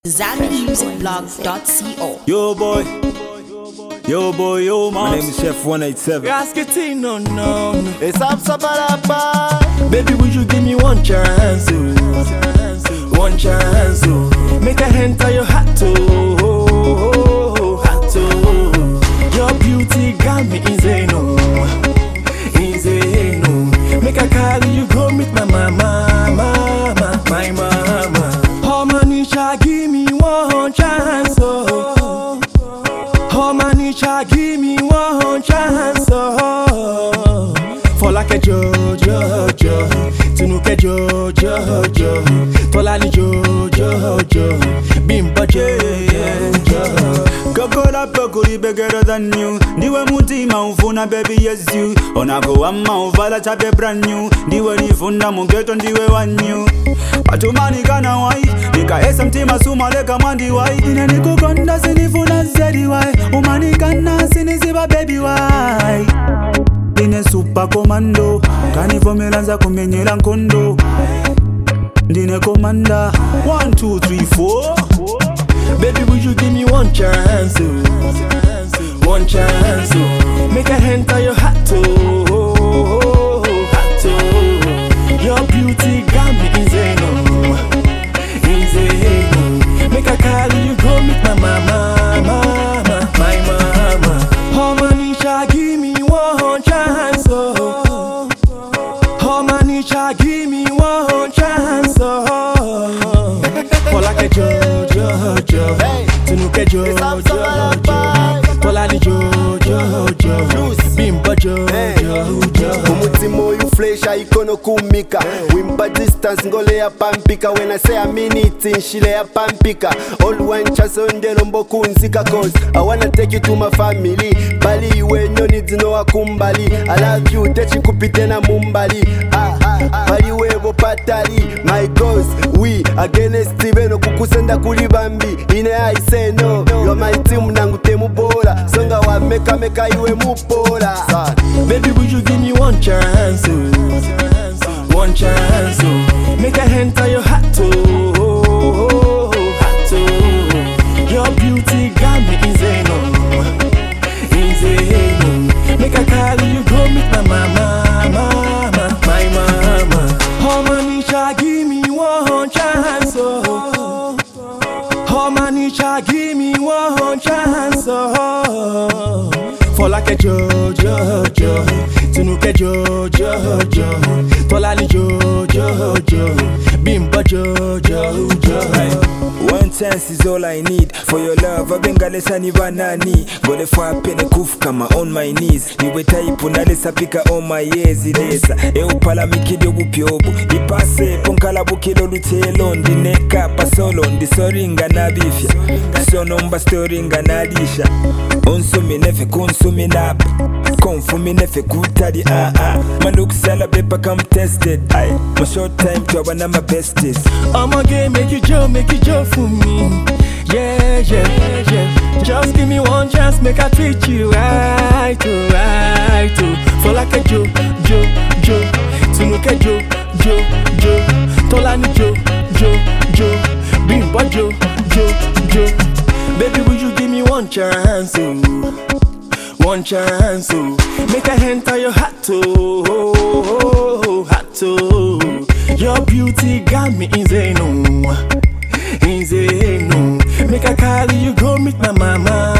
ZambiMusicBlog.co. Yo boy, yo man. My name is Chef 187. Rascatino, no. It's Sapsaparapa. Baby, would you give me one chance? One chance. Make a enter your hat to. Your beauty got me insane. Make a carry you go meet my mama. My mama. Oh, Manisha, give me one chance. Oh, Manisha, give me one chance. Oh, for like a Jojo, Tunuke Jojo, Tolani Jojo, Bimba Jojo. Kokola pokuri better than you. Diwe mutima ufuna baby yes you. Onako wama uvala chape brand new. Diwe nifunda mungeto ndiwe wanyu. Patumani kana wai. Nika esa mtima suma leka mandi wai. Ine nikukonda sinifuna zedi wai. Umani kana sinisiba baby wai. Dine super commando. Kanivomelanza kumenyela nkondo. Dine commander. 1, 2, 3, 4. Baby, would you give me one chance? One chance. Make a enter your hat to. Your beauty got me insane. Make a carry you go meet my mama. My mama. Oh, Manisha, give me one chance. Oh, Manisha, give me one chance. For like a Jojo, Tunuke Jojo, Tolani Jojo, Bimba Jojo. Umutimo you flesh ikono kumika. Wimpa distance ngole ya pampika. When I say a minute nshile ya pampika. All one chance ondelo mboku nzika. Cause I wanna take you to my family. Bali iwe nyoni dino wakumbali. I love you techi kupite na mumbali. Bali webo patali. My cause we against Steven kukusenda kulibambi. Ine I say no. You're my team nangu temu bora. Songa wa meka iwe mupola. Baby, would you give me one chance? One chance. Make a enter your hat to. Your beauty got me insane. Make a carry you go meet my mama. My mama. Oh, Manisha, give me one chance. Oh, Manisha, give me one chance. Oh, for like a Jojo, Tunuke Jojo, Tolani Jojo, Bimba Jojo. One chance is all I need. For your love, abengalesa ni banani. Gole fwa pene kufu kama on my knees. Niwe taipu nalesa pika on my years ilesa. Eupala mikidi ogupyobu. Ipase ponkala bukilo lutelo. Ndineka pasolo ndisoringa nabifya. Sonomba storinga nadisha. Onsumi nefe konsumi nape. Confumi nefe kutadi My look sala bepa come tested. My short time to abana my bestest. I'ma make you joke for me. Yeah. Just give me one chance, make I treat you right. For like a Joe, Tunuke Joe, Tolani Joe, Bimba Joe. Baby, would you give me one chance? One chance. Make a enter your hat to. Your beauty got me insane. Make a carry you go meet my mama.